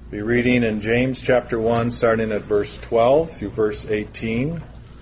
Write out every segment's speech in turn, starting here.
Be reading in James chapter 1, starting at verse 12 through verse 18.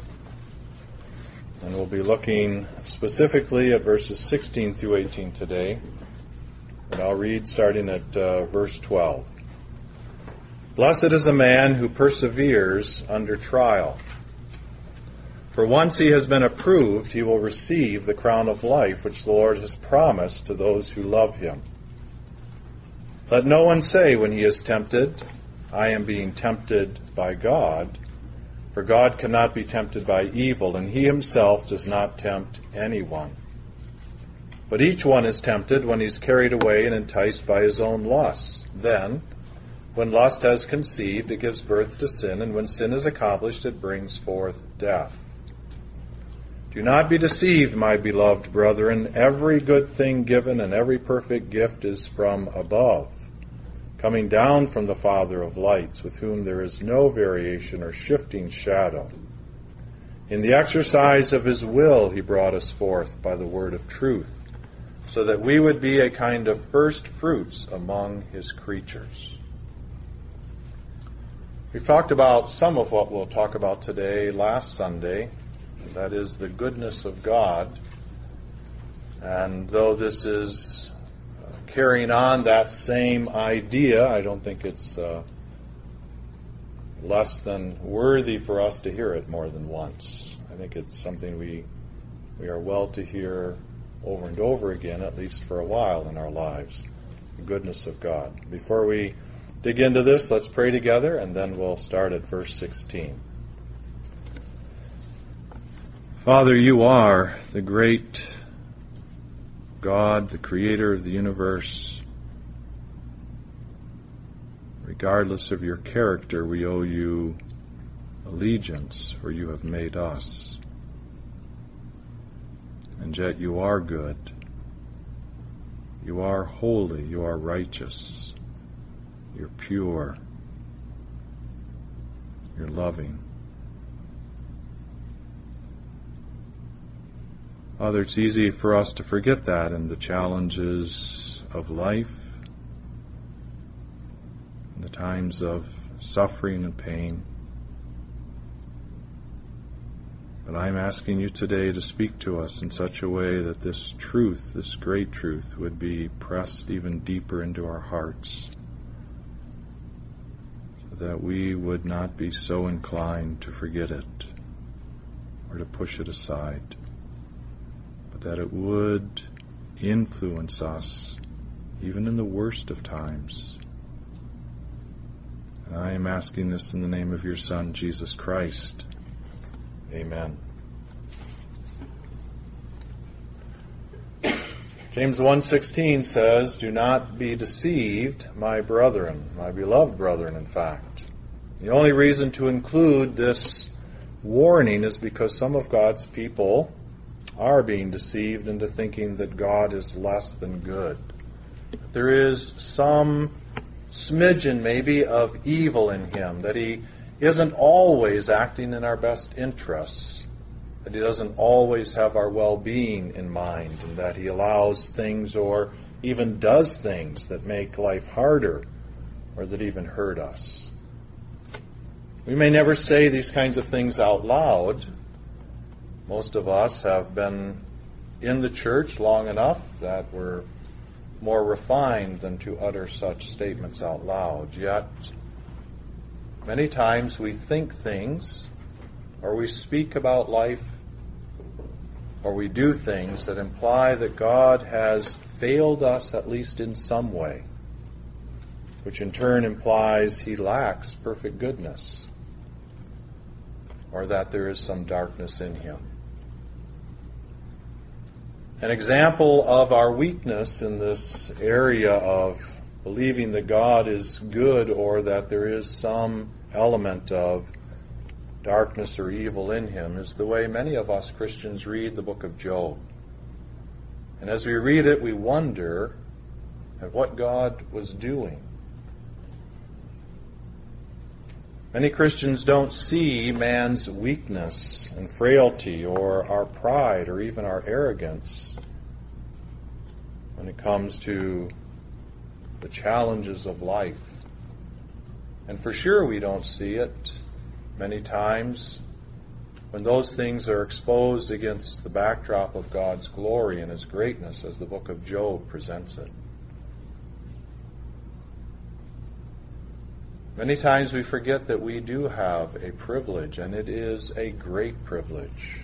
And we'll be looking specifically at verses 16 through 18 today. And I'll read starting at verse 12. Blessed is a man who perseveres under trial. For once he has been approved, he will receive the crown of life which the Lord has promised to those who love him. Let no one say when he is tempted, I am being tempted by God, for God cannot be tempted by evil, and he himself does not tempt anyone. But each one is tempted when he is carried away and enticed by his own lusts. Then, when lust has conceived, it gives birth to sin, and when sin is accomplished, it brings forth death. Do not be deceived, my beloved brethren. Every good thing given and every perfect gift is from above, coming down from the Father of lights, with whom there is no variation or shifting shadow. In the exercise of his will he brought us forth by the word of truth, so that we would be a kind of first fruits among his creatures. We've talked about some of what we'll talk about today last Sunday. That is the goodness of God. And though this is carrying on that same idea, I don't think it's less than worthy for us to hear it more than once. I think it's something we are well to hear over and over again, at least for a while in our lives, the goodness of God. Before we dig into this, let's pray together, and then we'll start at verse 16. Father, you are the great God, the creator of the universe. Regardless of your character, we owe you allegiance, for you have made us. And yet you are good. You are holy. You are righteous. You're pure. You're loving. Father, it's easy for us to forget that in the challenges of life, in the times of suffering and pain. But I'm asking you today to speak to us in such a way that this truth, this great truth, would be pressed even deeper into our hearts, so that we would not be so inclined to forget it or to push it aside, but that it would influence us even in the worst of times. And I am asking this in the name of your Son, Jesus Christ. Amen. James 1:16 says, do not be deceived, my brethren, my beloved brethren, in fact. The only reason to include this warning is because some of God's people are being deceived into thinking that God is less than good. There is some smidgen maybe of evil in him, that he isn't always acting in our best interests, that he doesn't always have our well-being in mind, and that he allows things or even does things that make life harder or that even hurt us. We may never say these kinds of things out loud. Most of us have been in the church long enough that we're more refined than to utter such statements out loud. Yet, many times we think things, or we speak about life, or we do things that imply that God has failed us at least in some way, which in turn implies he lacks perfect goodness, or that there is some darkness in him. An example of our weakness in this area of believing that God is good or that there is some element of darkness or evil in him is the way many of us Christians read the book of Job. And as we read it, we wonder at what God was doing. Many Christians don't see man's weakness and frailty or our pride or even our arrogance when it comes to the challenges of life And for sure we don't see it many times when those things are exposed against the backdrop of God's glory and His greatness, as the book of Job presents it. Many times we forget that we do have a privilege, and it is a great privilege.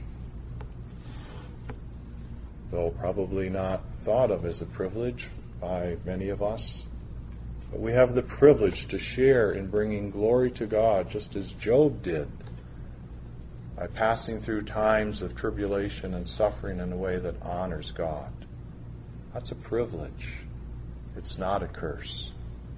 Though probably not thought of as a privilege by many of us. But we have the privilege to share in bringing glory to God, just as Job did, by passing through times of tribulation and suffering in a way that honors God. That's a privilege. It's not a curse.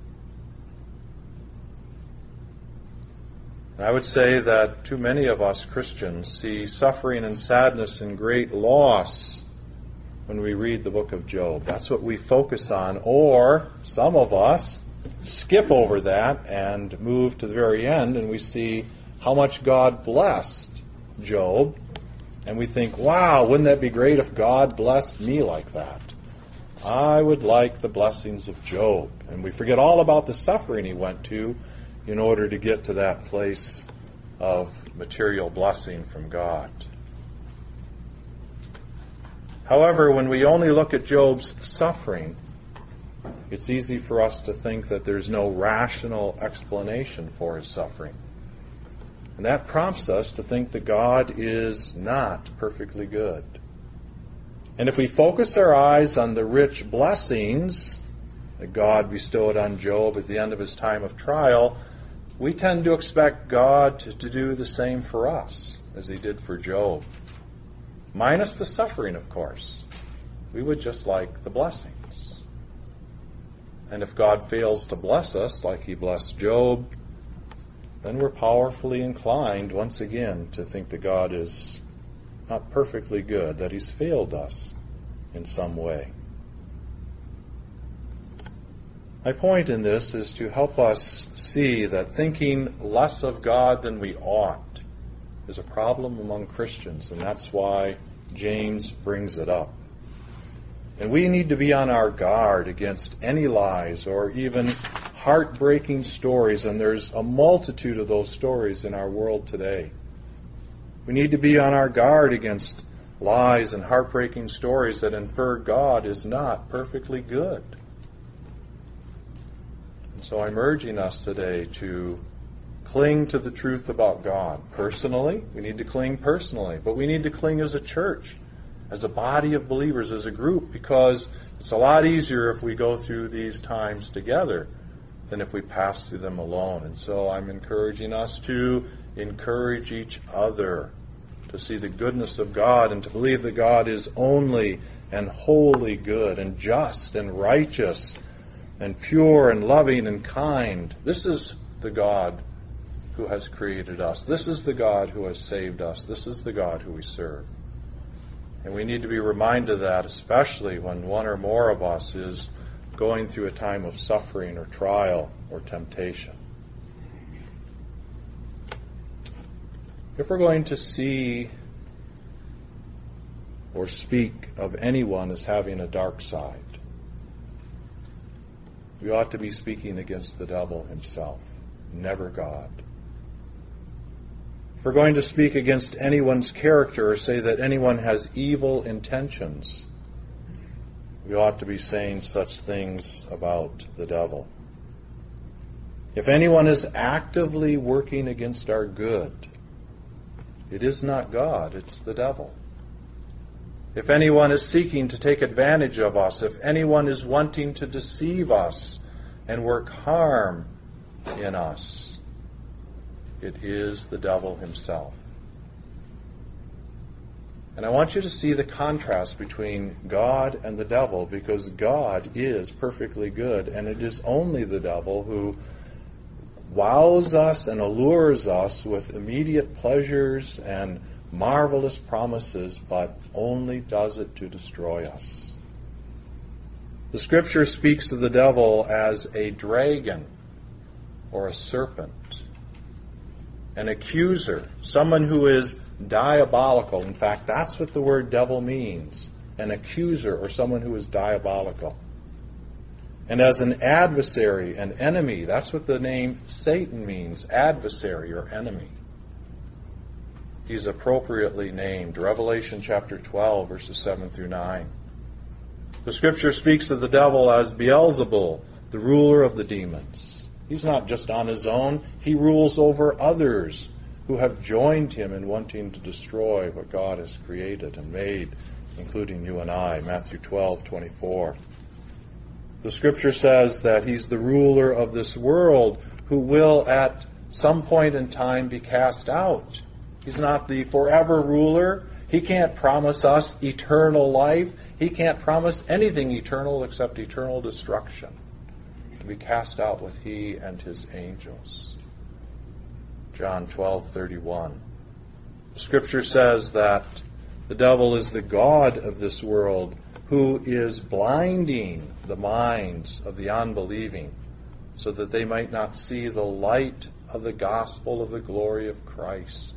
And I would say that too many of us Christians see suffering and sadness and great loss when we read the book of Job. That's what we focus on. Or some of us skip over that and move to the very end, and we see how much God blessed Job. And we think, wow, wouldn't that be great if God blessed me like that? I would like the blessings of Job. And we forget all about the suffering he went to in order to get to that place of material blessing from God. However, when we only look at Job's suffering, it's easy for us to think that there's no rational explanation for his suffering. And that prompts us to think that God is not perfectly good. And if we focus our eyes on the rich blessings that God bestowed on Job at the end of his time of trial, we tend to expect God to do the same for us as He did for Job. Minus the suffering, of course. We would just like the blessings. And if God fails to bless us like He blessed Job, then we're powerfully inclined once again to think that God is not perfectly good, that He's failed us in some way. My point in this is to help us see that thinking less of God than we ought is a problem among Christians, and that's why James brings it up. And we need to be on our guard against any lies or even heartbreaking stories, and there's a multitude of those stories in our world today. We need to be on our guard against lies and heartbreaking stories that infer God is not perfectly good. So I'm urging us today to cling to the truth about God. Personally, we need to cling personally, but we need to cling as a church, as a body of believers, as a group, because it's a lot easier if we go through these times together than if we pass through them alone. And so I'm encouraging us to encourage each other to see the goodness of God and to believe that God is only and wholly good and just and righteous and pure and loving and kind. This is the God who has created us. This is the God who has saved us. This is the God who we serve. And we need to be reminded of that, especially when one or more of us is going through a time of suffering or trial or temptation. If we're going to see or speak of anyone as having a dark side, we ought to be speaking against the devil himself, never God. If we're going to speak against anyone's character or say that anyone has evil intentions, we ought to be saying such things about the devil. If anyone is actively working against our good, it is not God, it's the devil. If anyone is seeking to take advantage of us, if anyone is wanting to deceive us and work harm in us, it is the devil himself. And I want you to see the contrast between God and the devil, because God is perfectly good, and it is only the devil who wows us and allures us with immediate pleasures and marvelous promises, but only does it to destroy us. The Scripture speaks of the devil as a dragon or a serpent, an accuser, someone who is diabolical. In fact, that's what the word devil means, an accuser or someone who is diabolical. and as an adversary, an enemy. That's what the name Satan means, adversary or enemy. He's appropriately named. Revelation chapter 12, verses 7 through 9. The Scripture speaks of the devil as Beelzebul, the ruler of the demons. He's not just on his own. He rules over others who have joined him in wanting to destroy what God has created and made, including you and I. Matthew 12:24. The Scripture says that he's the ruler of this world who will at some point in time be cast out. He's not the forever ruler. He can't promise us eternal life. He can't promise anything eternal except eternal destruction, to be cast out with he and his angels. John 12:31. Scripture says that the devil is the god of this world who is blinding the minds of the unbelieving so that they might not see the light of the gospel of the glory of Christ.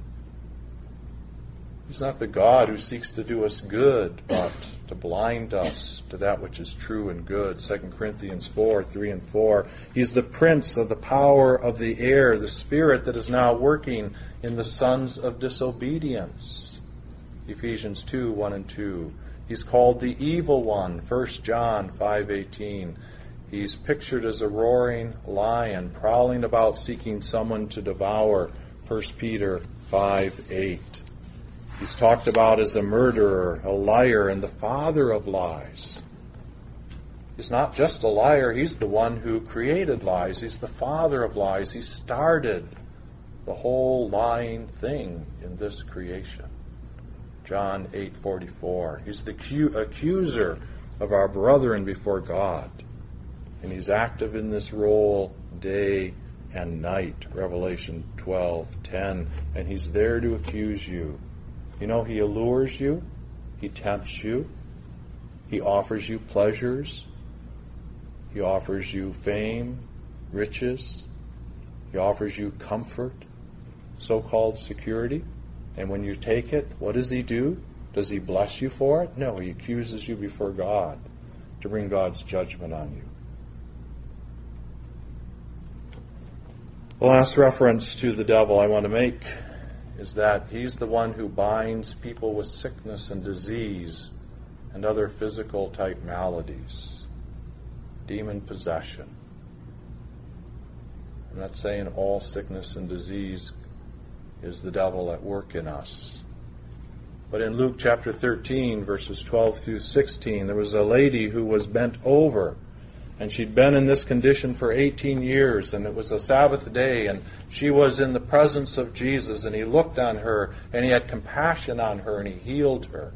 He's not the God who seeks to do us good, but to blind us to that which is true and good. 2 Corinthians 4:3 and 4. He's the prince of the power of the air, the spirit that is now working in the sons of disobedience. Ephesians 2:1 and 2. He's called the evil one. 1 John 5:18. He's pictured as a roaring lion, prowling about seeking someone to devour. 1 Peter 5:8. He's talked about as a murderer, a liar, and the father of lies. He's not just a liar, he's the one who created lies. He's the father of lies. He started the whole lying thing in this creation. John 8:44. He's the accuser of our brethren before God. And he's active in this role day and night. Revelation 12:10. And he's there to accuse you. You know, he allures you, he tempts you, he offers you pleasures, he offers you fame, riches, he offers you comfort, so-called security. And when you take it, what does he do? Does he bless you for it? No, he accuses you before God to bring God's judgment on you. The last reference to the devil I want to make is that he's the one who binds people with sickness and disease and other physical type maladies, demon possession. I'm not saying all sickness and disease is the devil at work in us. But in Luke chapter 13, verses 12 through 16, there was a lady who was bent over, and she'd been in this condition for 18 years, and it was a Sabbath day, and she was in the presence of Jesus, and he looked on her, and he had compassion on her, and he healed her.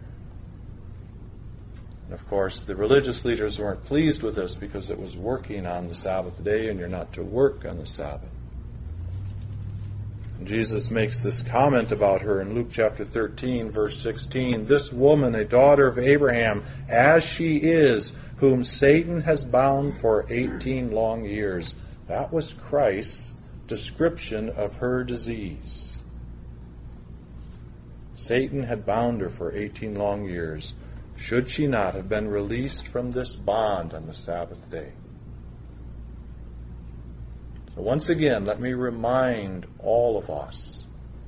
And of course, the religious leaders weren't pleased with this because it was working on the Sabbath day, and you're not to work on the Sabbath. And Jesus makes this comment about her in Luke chapter 13, verse 16. This woman, a daughter of Abraham, as she is, whom Satan has bound for 18 long years. That was Christ's description of her disease. Satan had bound her for 18 long years. Should she not have been released from this bond on the Sabbath day? So once again, let me remind all of us.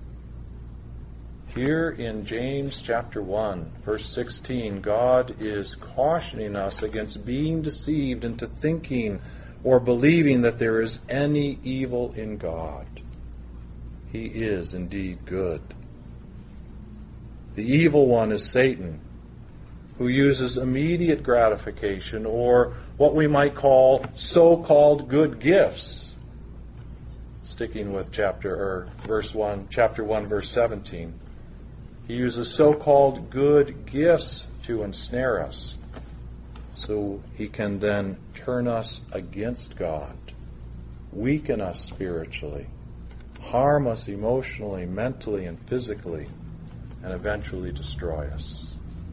Here in James chapter 1, verse 16, God is cautioning us against being deceived into thinking or believing that there is any evil in God. He is indeed good. The evil one is Satan, who uses immediate gratification or what we might call so-called good gifts. Sticking with chapter 1, verse 17. He uses so-called good gifts to ensnare us, so he can then turn us against God, weaken us spiritually, harm us emotionally, mentally, and physically, and eventually destroy us.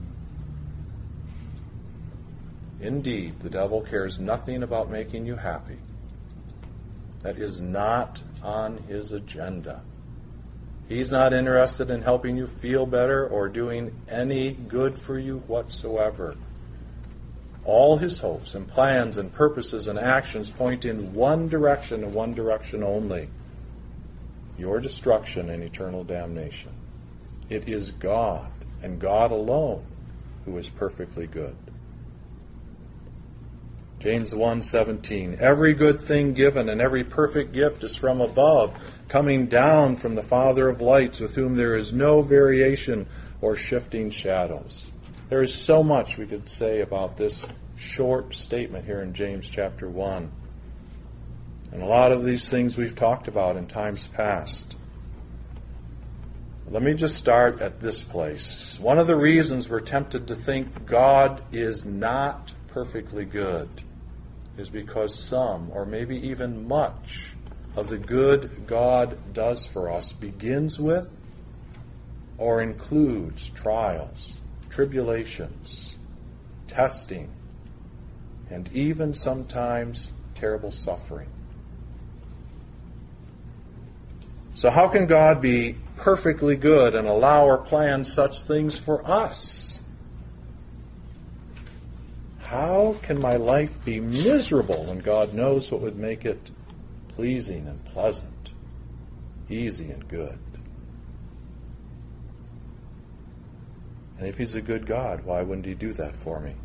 Indeed, the devil cares nothing about making you happy. That is not on his agenda. He's not interested in helping you feel better or doing any good for you whatsoever. All his hopes and plans and purposes and actions point in one direction and one direction only: your destruction and eternal damnation. It is God, and God alone, who is perfectly good. James 1:17, every good thing given and every perfect gift is from above, coming down from the Father of lights, with whom there is no variation or shifting shadows. There is so much we could say about this short statement here in James chapter 1. And a lot of these things we've talked about in times past. Let me just start at this place. One of the reasons we're tempted to think God is not perfectly good is because some, or maybe even much, of the good God does for us begins with or includes trials, tribulations, testing, and even sometimes terrible suffering. So how can God be perfectly good and allow or plan such things for us? How can my life be miserable when God knows what would make it pleasing and pleasant, easy and good? And if he's a good God, why wouldn't he do that for me?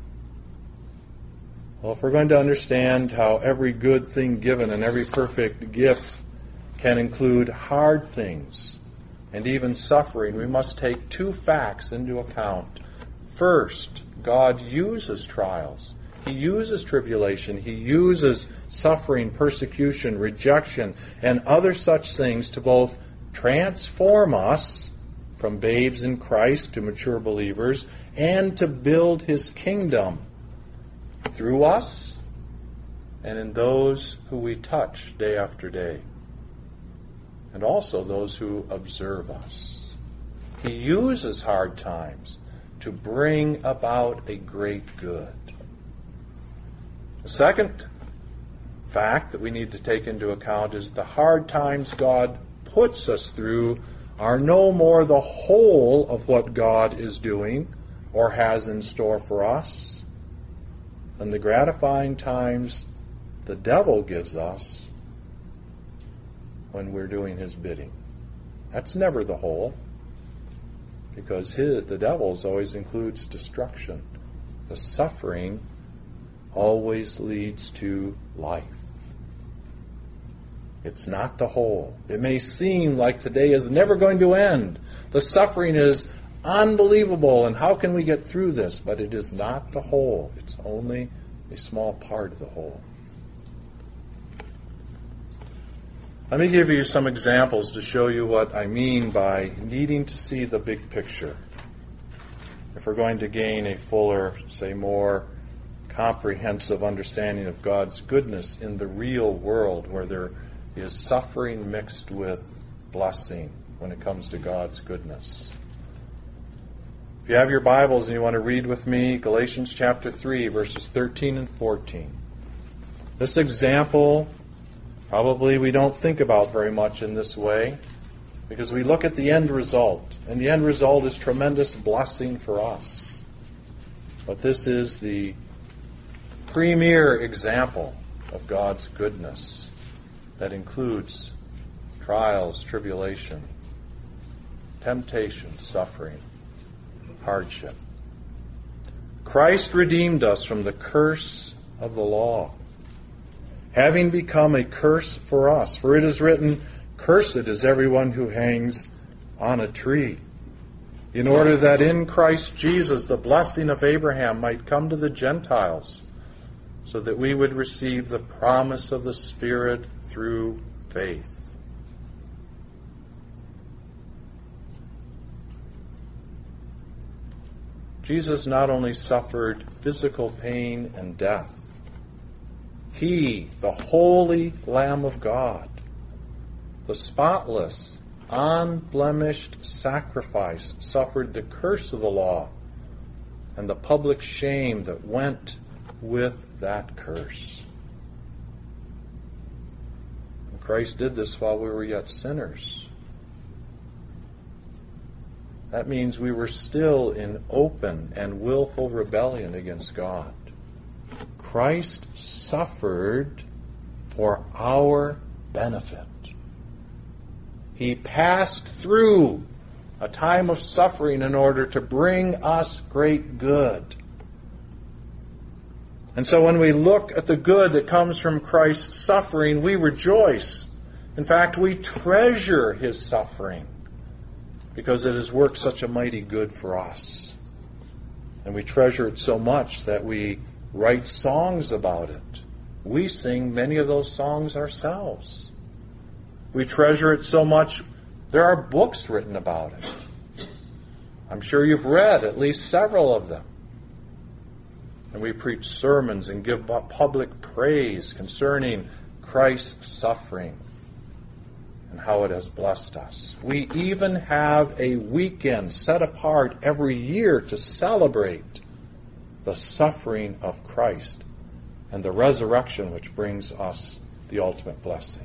Well, if we're going to understand how every good thing given and every perfect gift can include hard things and even suffering, we must take two facts into account. First, God uses trials. He uses tribulation. He uses suffering, persecution, rejection, and other such things to both transform us from babes in Christ to mature believers and to build his kingdom through us and in those who we touch day after day, and also those who observe us. He uses hard times to bring about a great good. The second fact that we need to take into account is the hard times God puts us through are no more the whole of what God is doing or has in store for us than the gratifying times the devil gives us when we're doing his bidding. That's never the whole, because the devil's always includes destruction. The suffering always leads to life. It's not the whole. It may seem like today is never going to end. The suffering is unbelievable, and how can we get through this? But it is not the whole. It's only a small part of the whole. Let me give you some examples to show you what I mean by needing to see the big picture. If we're going to gain a fuller, say more comprehensive understanding of God's goodness in the real world, where there is suffering mixed with blessing when it comes to God's goodness. If you have your Bibles and you want to read with me, Galatians chapter 3, verses 13 and 14. This example, probably we don't think about very much in this way, because we look at the end result, and the end result is tremendous blessing for us. But this is the premier example of God's goodness that includes trials, tribulation, temptation, suffering, hardship. Christ redeemed us from the curse of the law, having become a curse for us. For it is written, "Cursed is everyone who hangs on a tree," in order that in Christ Jesus the blessing of Abraham might come to the Gentiles, so that we would receive the promise of the Spirit through faith. Jesus not only suffered physical pain and death, he, the holy Lamb of God, the spotless, unblemished sacrifice, suffered the curse of the law and the public shame that went with that curse. And Christ did this while we were yet sinners. That means we were still in open and willful rebellion against God. Christ suffered for our benefit. He passed through a time of suffering in order to bring us great good. And so when we look at the good that comes from Christ's suffering, we rejoice. In fact, we treasure his suffering because it has worked such a mighty good for us. And we treasure it so much that we write songs about it. We sing many of those songs ourselves. We treasure it so much, there are books written about it. I'm sure you've read at least several of them. And we preach sermons and give public praise concerning Christ's suffering and how it has blessed us. We even have a weekend set apart every year to celebrate the suffering of Christ and the resurrection which brings us the ultimate blessing.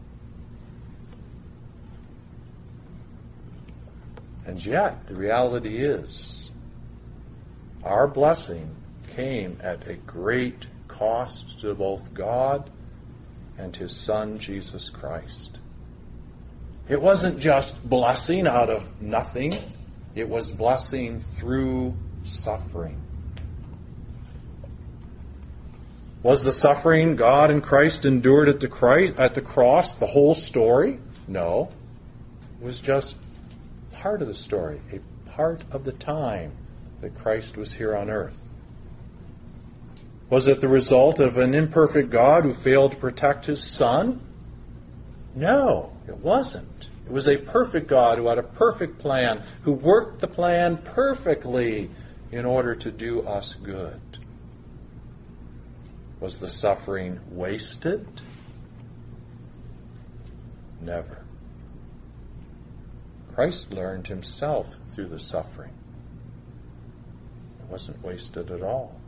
And yet, the reality is, our blessing came at a great cost to both God and his Son, Jesus Christ. It wasn't just blessing out of nothing. It was blessing through suffering. Was the suffering God and Christ endured at the cross the whole story? No. It was just part of the story, a part of the time that Christ was here on earth. Was it the result of an imperfect God who failed to protect his Son? No, it wasn't. It was a perfect God who had a perfect plan, who worked the plan perfectly in order to do us good. Was the suffering wasted? Never. Christ learned himself through the suffering. It wasn't wasted at all.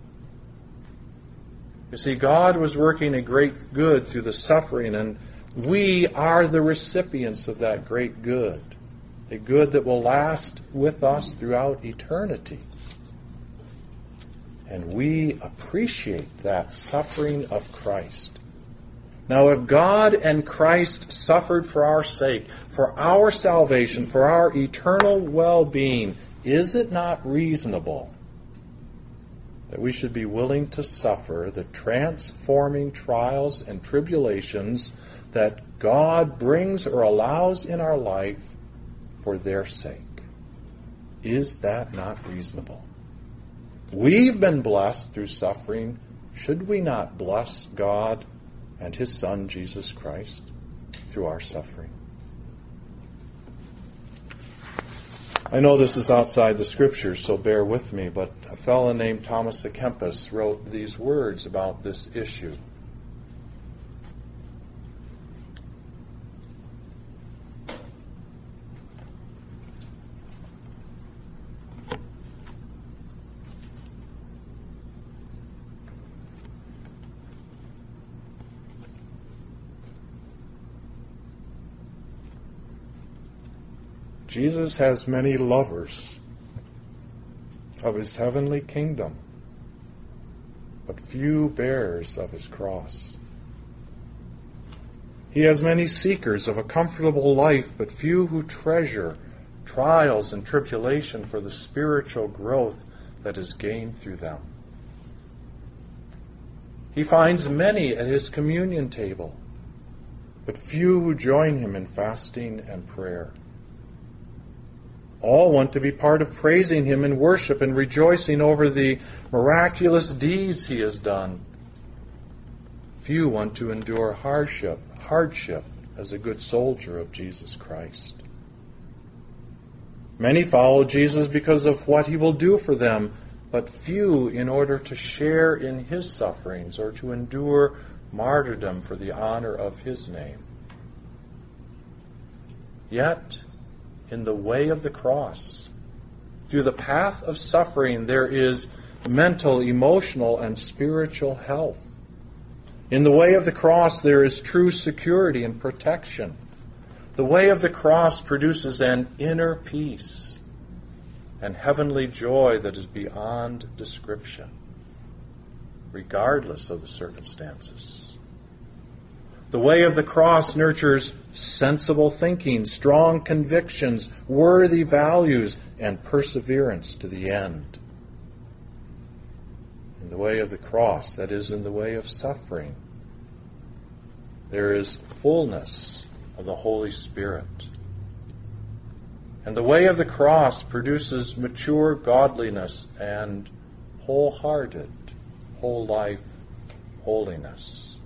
You see, God was working a great good through the suffering, and we are the recipients of that great good, a good that will last with us throughout eternity. And we appreciate that suffering of Christ. Now, if God and Christ suffered for our sake, for our salvation, for our eternal well-being, is it not reasonable that we should be willing to suffer the transforming trials and tribulations that God brings or allows in our life for their sake? Is that not reasonable? We've been blessed through suffering. Should we not bless God and his Son, Jesus Christ, through our suffering? I know this is outside the Scriptures, so bear with me, but a fellow named Thomas à Kempis wrote these words about this issue. Jesus has many lovers of his heavenly kingdom, but few bearers of his cross. He has many seekers of a comfortable life, but few who treasure trials and tribulation for the spiritual growth that is gained through them. He finds many at his communion table, but few who join him in fasting and prayer. All want to be part of praising him in worship and rejoicing over the miraculous deeds he has done. Few want to endure hardship as a good soldier of Jesus Christ. Many follow Jesus because of what he will do for them, but few in order to share in his sufferings or to endure martyrdom for the honor of his name. Yet, in the way of the cross, through the path of suffering, there is mental, emotional, and spiritual health. In the way of the cross, there is true security and protection. The way of the cross produces an inner peace and heavenly joy that is beyond description. regardless of the circumstances. The way of the cross nurtures sensible thinking, strong convictions, worthy values, and perseverance to the end. In the way of the cross, that is, in the way of suffering, there is fullness of the Holy Spirit. And the way of the cross produces mature godliness and wholehearted, whole life holiness.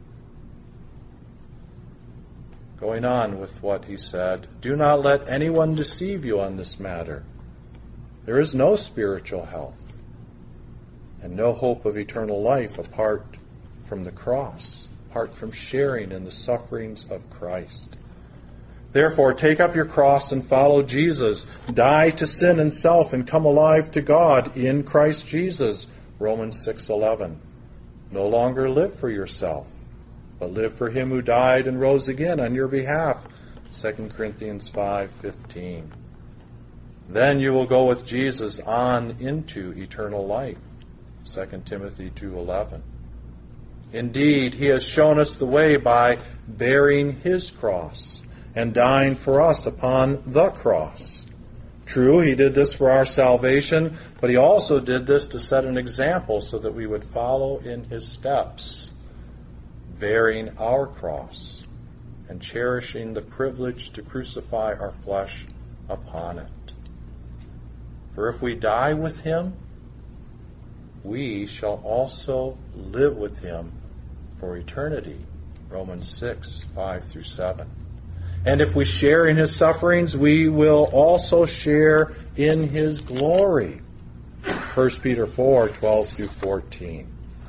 Going on with what he said, do not let anyone deceive you on this matter. There is no spiritual health and no hope of eternal life apart from the cross, apart from sharing in the sufferings of Christ. Therefore, take up your cross and follow Jesus. Die to sin and self and come alive to God in Christ Jesus. Romans 6:11. No longer live for yourself, but live for him who died and rose again on your behalf. 2 Corinthians 5:15. Then you will go with Jesus on into eternal life. 2 Timothy 2:11. Indeed, he has shown us the way by bearing his cross and dying for us upon the cross. True, he did this for our salvation, but he also did this to set an example so that we would follow in his steps, bearing our cross and cherishing the privilege to crucify our flesh upon it. For if we die with him, we shall also live with him for eternity. Romans 6:5-7. And if we share in his sufferings, we will also share in his glory. 1 Peter 4:12-14.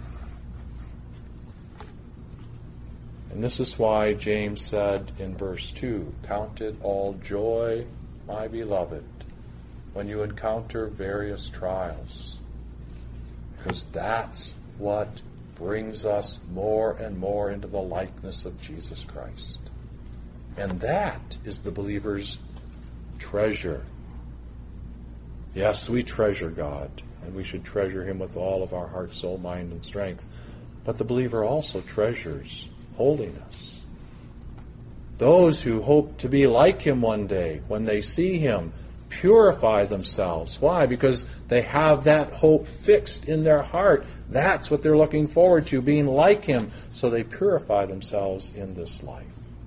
And this is why James said in verse 2, count it all joy, my beloved, when you encounter various trials. Because that's what brings us more and more into the likeness of Jesus Christ. And that is the believer's treasure. Yes, we treasure God, and we should treasure him with all of our heart, soul, mind, and strength. But the believer also treasures holiness. Those who hope to be like him one day, when they see him, purify themselves. Why? Because they have that hope fixed in their heart. That's what they're looking forward to, being like him. So they purify themselves in this life.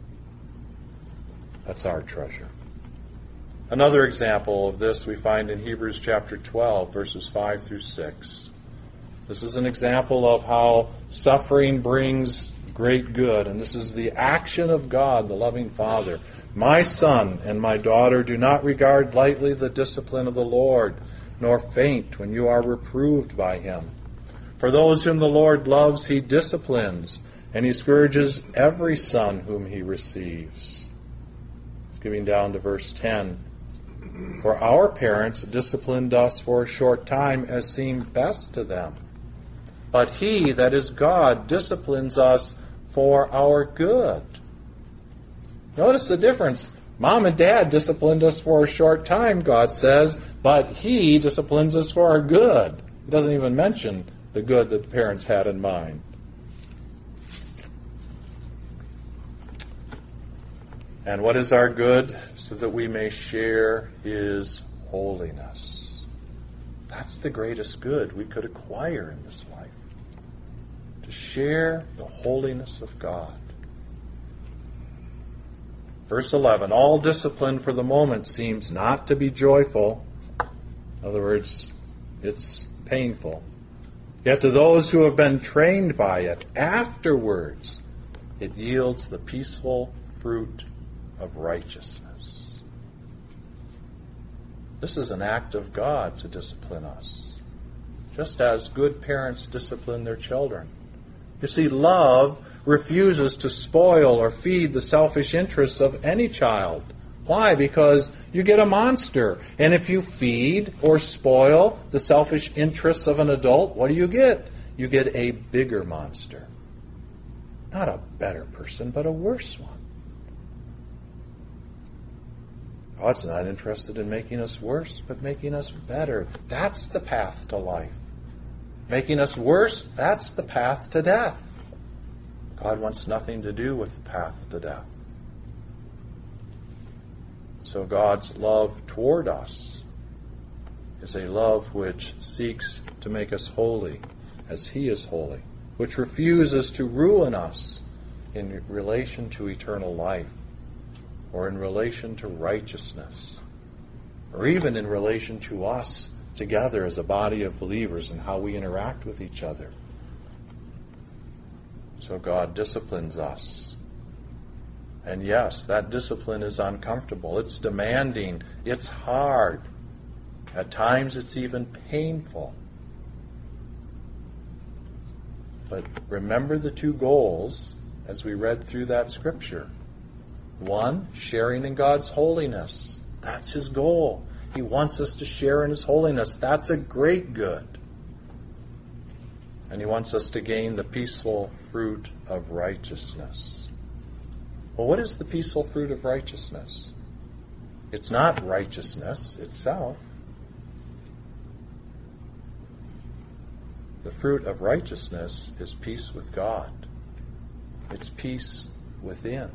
That's our treasure. Another example of this we find in Hebrews chapter 12, verses 5-6. This is an example of how suffering brings great good, and this is the action of God, the loving Father. My son and my daughter, do not regard lightly the discipline of the Lord, nor faint when you are reproved by him. For those whom the Lord loves, he disciplines, and he scourges every son whom he receives. Skipping down to verse 10. For our parents disciplined us for a short time as seemed best to them. But he, that is God, disciplines us for our good. Notice the difference. Mom and Dad disciplined us for a short time, God says, but he disciplines us for our good. He doesn't even mention the good that the parents had in mind. And what is our good? So that we may share his holiness. That's the greatest good we could acquire in this life. To share the holiness of God. Verse 11, all discipline for the moment seems not to be joyful. In other words, it's painful. Yet to those who have been trained by it, afterwards, it yields the peaceful fruit of righteousness. This is an act of God to discipline us, just as good parents discipline their children. You see, love refuses to spoil or feed the selfish interests of any child. Why? Because you get a monster. And if you feed or spoil the selfish interests of an adult, what do you get? You get a bigger monster. Not a better person, but a worse one. God's not interested in making us worse, but making us better. That's the path to life. making us worse, that's the path to death. God wants nothing to do with the path to death. So God's love toward us is a love which seeks to make us holy as He is holy, which refuses to ruin us in relation to eternal life, or in relation to righteousness, or even in relation to us together as a body of believers and how we interact with each other. So God disciplines us. And yes, that discipline is uncomfortable. It's demanding. It's hard. At times it's even painful. But remember the two goals as we read through that scripture. One, sharing in God's holiness. That's His goal. He wants us to share in His holiness. That's a great good. And He wants us to gain the peaceful fruit of righteousness. Well, what is the peaceful fruit of righteousness? It's not righteousness itself. The fruit of righteousness is peace with God. It's peace within.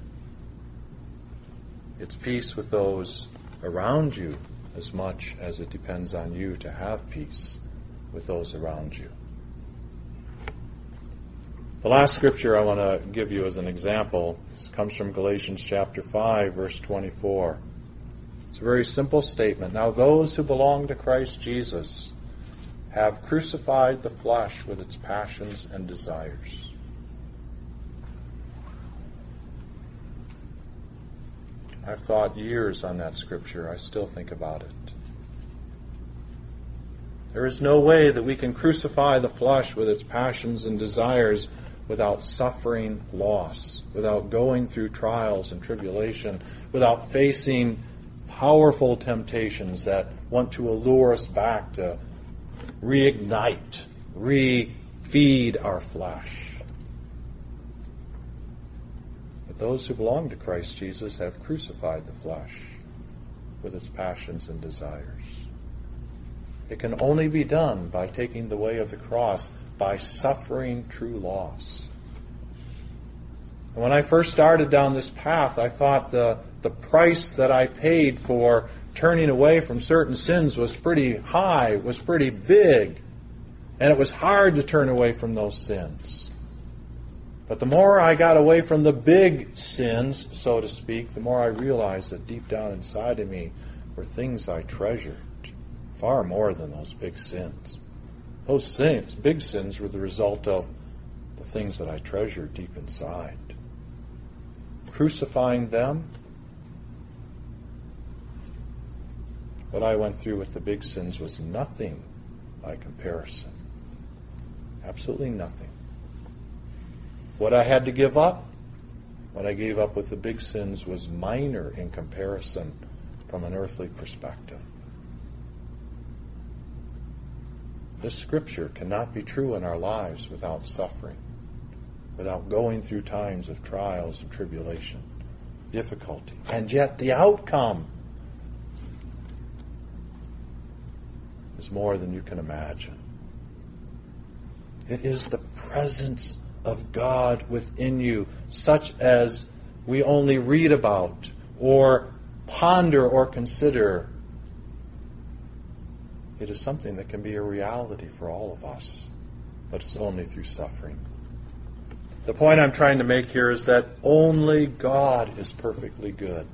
It's peace with those around you as much as it depends on you to have peace with those around you. The last scripture I want to give you as an example comes from Galatians chapter 5, verse 24. It's a very simple statement. Now those who belong to Christ Jesus have crucified the flesh with its passions and desires. I've thought years on that scripture. I still think about it. There is no way that we can crucify the flesh with its passions and desires without suffering loss, without going through trials and tribulation, without facing powerful temptations that want to allure us back to reignite, re-feed our flesh. But those who belong to Christ Jesus have crucified the flesh with its passions and desires. It can only be done by taking the way of the cross, by suffering true loss. And when I first started down this path, I thought the price that I paid for turning away from certain sins was pretty high, was pretty big, and it was hard to turn away from those sins. But the more I got away from the big sins, so to speak, the more I realized that deep down inside of me were things I treasured far more than those big sins. Those sins, big sins, were the result of the things that I treasured deep inside. Crucifying them, what I went through with the big sins was nothing by comparison. Absolutely nothing. What I had to give up, what I gave up with the big sins was minor in comparison from an earthly perspective. This scripture cannot be true in our lives without suffering, without going through times of trials and tribulation, difficulty. And yet the outcome is more than you can imagine. It is the presence of God within you, such as we only read about or ponder or consider. It is something that can be a reality for all of us, but it's only through suffering. The point I'm trying to make here is that only God is perfectly good.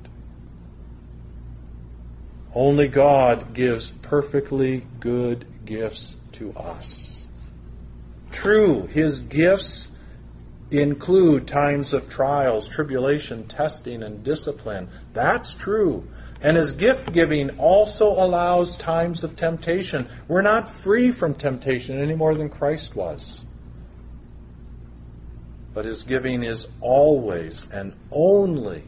Only God gives perfectly good gifts to us. True, His gifts include times of trials, tribulation, testing, and discipline. That's true. And His gift-giving also allows times of temptation. We're not free from temptation any more than Christ was. But His giving is always and only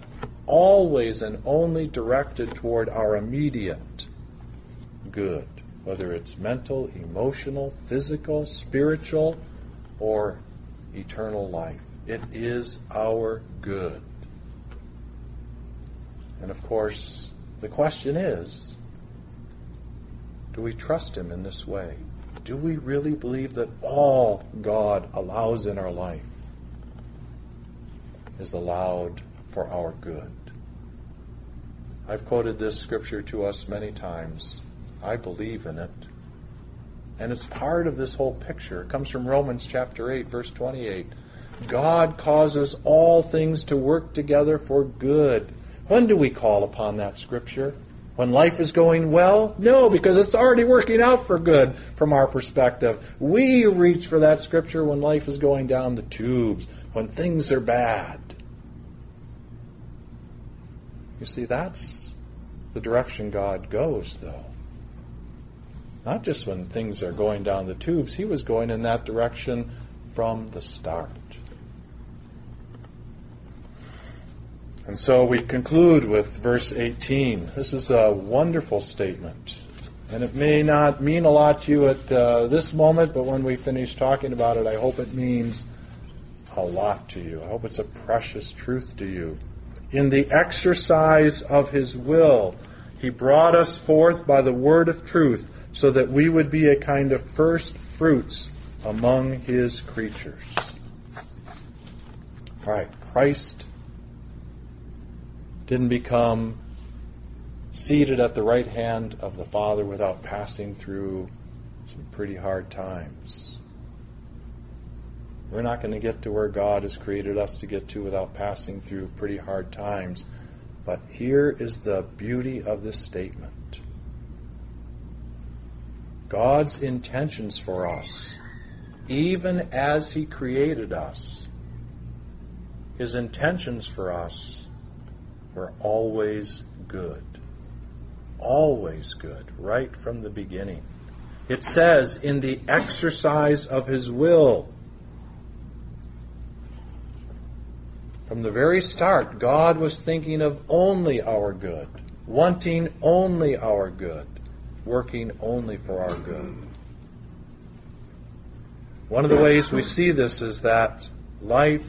directed toward our immediate good, whether it's mental, emotional, physical, spiritual, or eternal life. It is our good. And of course, the question is, do we trust Him in this way? do we really believe that all God allows in our life is allowed for our good? I've quoted this scripture to us many times. I believe in it. And it's part of this whole picture. It comes from Romans chapter 8, verse 28. God causes all things to work together for good. When do we call upon that scripture? When life is going well? No, because it's already working out for good from our perspective. We reach for that scripture when life is going down the tubes, when things are bad. You see, that's the direction God goes, though. Not just when things are going down the tubes. He was going in that direction from the start. And so we conclude with verse 18. This is a wonderful statement. And it may not mean a lot to you at this moment, but when we finish talking about it, I hope it means a lot to you. I hope it's a precious truth to you. In the exercise of His will, He brought us forth by the word of truth, so that we would be a kind of first fruits among His creatures. All right, Christ didn't become seated at the right hand of the Father without passing through some pretty hard times. We're not going to get to where God has created us to get to without passing through pretty hard times. But here is the beauty of this statement. God's intentions for us, even as He created us, His intentions for us were always good. Always good, right from the beginning. It says, in the exercise of His will. From the very start, God was thinking of only our good, wanting only our good, working only for our good. One of the ways we see this is that life,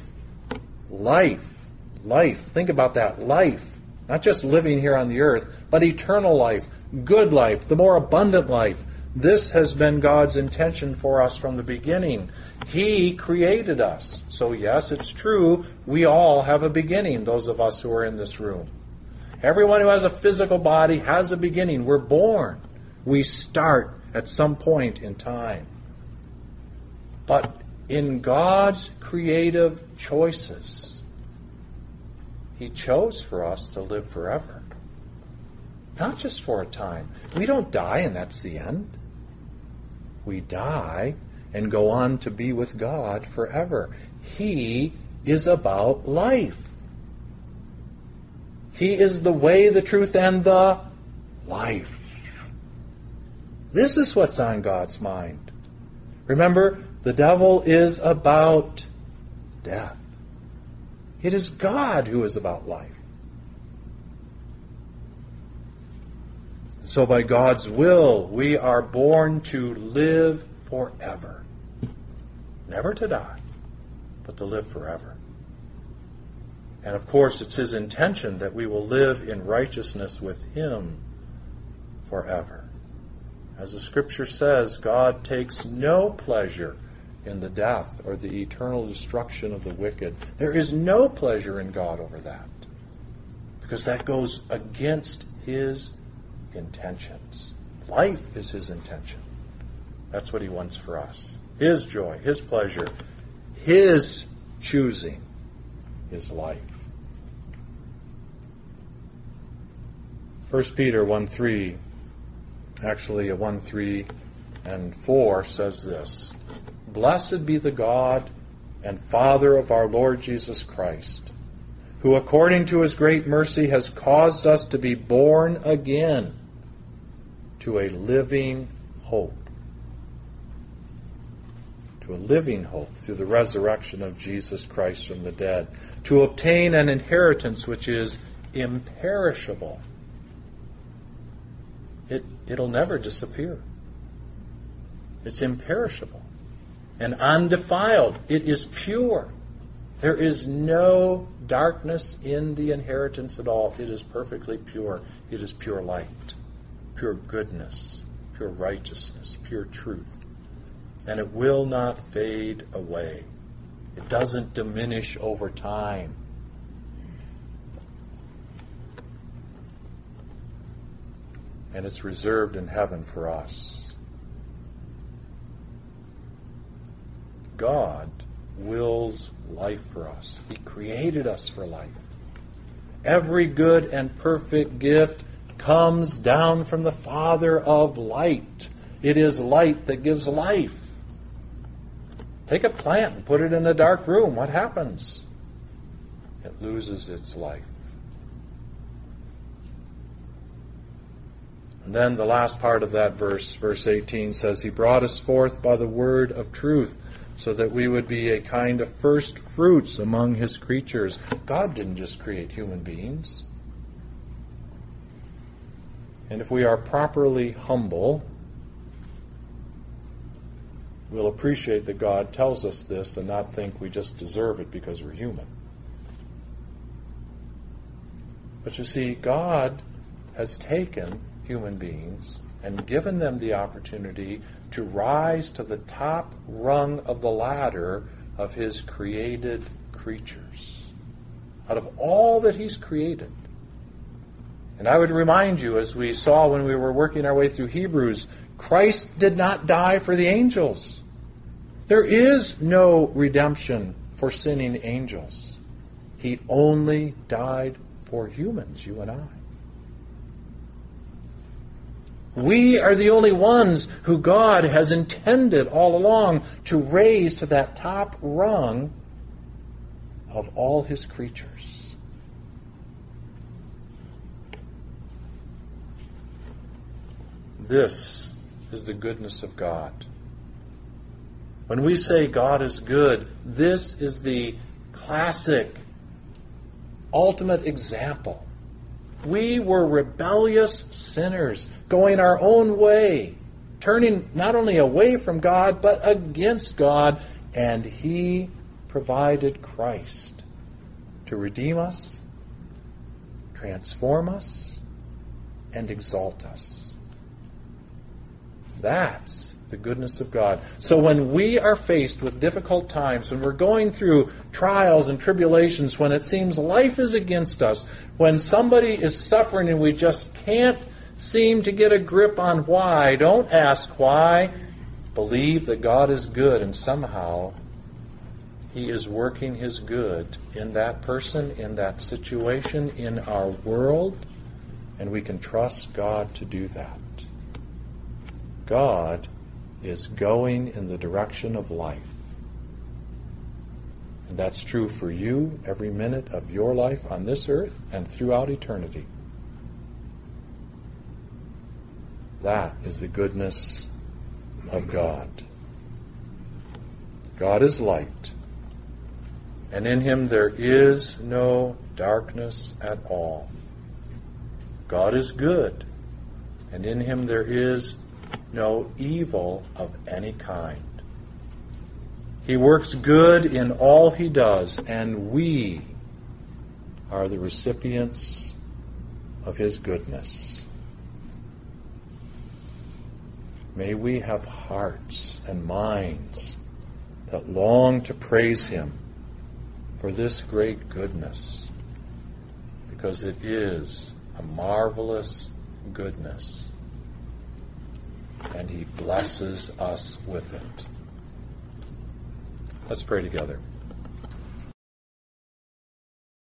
think about that, life, not just living here on the earth, but eternal life, good life, the more abundant life. This has been God's intention for us from the beginning. He created us. So yes, it's true, we all have a beginning, those of us who are in this room. Everyone who has a physical body has a beginning. We're born. We start at some point in time. But in God's creative choices, He chose for us to live forever. Not just for a time. We don't die and that's the end. We die and go on to be with God forever. He is about life. He is the way, the truth, and the life. This is what's on God's mind. Remember, the devil is about death. It is God who is about life. So by God's will, we are born to live forever. Never to die, but to live forever. And of course, it's His intention that we will live in righteousness with Him forever. As the Scripture says, God takes no pleasure in the death or the eternal destruction of the wicked. There is no pleasure in God over that, because that goes against His intentions. Life is His intention. That's what He wants for us. His joy, His pleasure, His choosing is life. 1 Peter 1:3, actually 1:3 and 4 says this: Blessed be the God and Father of our Lord Jesus Christ, who according to His great mercy has caused us to be born again to a living hope. To a living hope through the resurrection of Jesus Christ from the dead, to obtain an inheritance which is imperishable. It'll never disappear. It's imperishable and undefiled. It is pure. There is no darkness in the inheritance at all. It is perfectly pure. It is pure light, pure goodness, pure righteousness, pure truth. And it will not fade away. It doesn't diminish over time. And it's reserved in heaven for us. God wills life for us. He created us for life. Every good and perfect gift comes down from the Father of light. It is light that gives life. Take a plant and put it in a dark room. What happens? It loses its life. And then the last part of that verse, verse 18, says, He brought us forth by the word of truth, so that we would be a kind of first fruits among His creatures. God didn't just create human beings. And if we are properly humble, we'll appreciate that God tells us this and not think we just deserve it because we're human. But you see, God has taken human beings and given them the opportunity to rise to the top rung of the ladder of His created creatures. Out of all that He's created. And I would remind you, as we saw when we were working our way through Hebrews, Christ did not die for the angels. There is no redemption for sinning angels. He only died for humans, you and I. We are the only ones who God has intended all along to raise to that top rung of all His creatures. This is the goodness of God. When we say God is good, this is the classic, ultimate example. We were rebellious sinners, going our own way, turning not only away from God, but against God, and He provided Christ to redeem us, transform us, and exalt us. That's the goodness of God. So when we are faced with difficult times, when we're going through trials and tribulations, when it seems life is against us, when somebody is suffering and we just can't seem to get a grip on why, don't ask why. Believe that God is good, and somehow He is working His good in that person, in that situation, in our world, and we can trust God to do that. God is going in the direction of life. And that's true for you every minute of your life on this earth and throughout eternity. That is the goodness of God. God is light, and in Him there is no darkness at all. God is good, and in Him there is no evil of any kind. He works good in all He does, and we are the recipients of His goodness. May we have hearts and minds that long to praise Him for this great goodness, because it is a marvelous goodness, and He blesses us with it. Let's pray together.